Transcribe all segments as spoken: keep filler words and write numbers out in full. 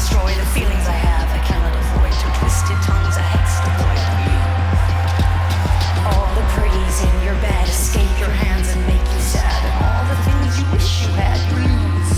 destroy the feelings I have. I cannot avoid two twisted tongues. I exploit you. All the praise in your bed escape your hands and make you sad, and all the things you wish you had lose.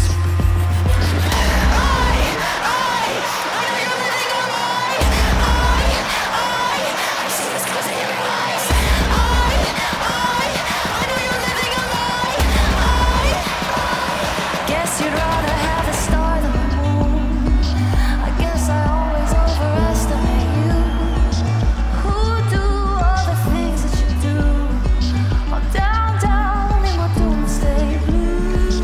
I, I, I know you're living a lie. I, I, I see this cause in your eyes. I, I, I know you're living a lie. I, I, guess you'd rather have a star than the moon. I guess I always overestimate you. Who do all the things that you do? I'm down, down in my doomsday blues.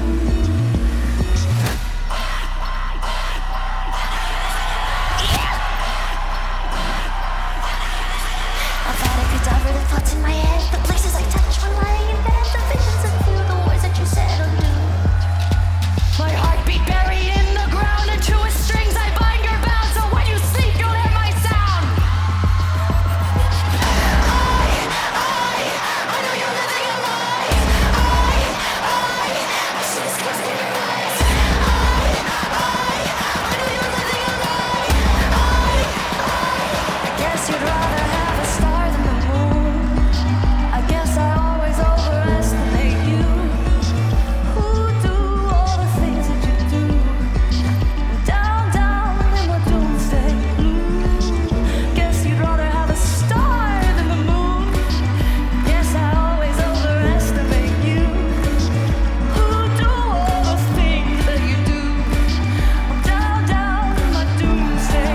I've had a cadaver, the thoughts in my head, the places I touch when lying in bed, the visions of you, the words that you said or do. My heartbeat buried in the ground, and truest strings I bind your bound, so when you sleep you'll hear my sound. I, I, I know you're living a lie. I, I, I see the scars in your eyes. I, I, I know you're living a lie. I, I, I guess you'd rather have a star than the moon. I guess I always overestimate you. Who do all the things that you do? Down, down in my doomsday blues. Guess you'd rather have a star than the moon. Guess I always overestimate you. Who do all the things that you do? I'm down, down in my doomsday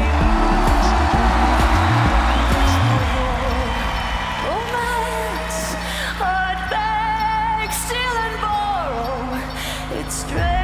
blues. Romance, heart beg, steal and borrow. It's strange.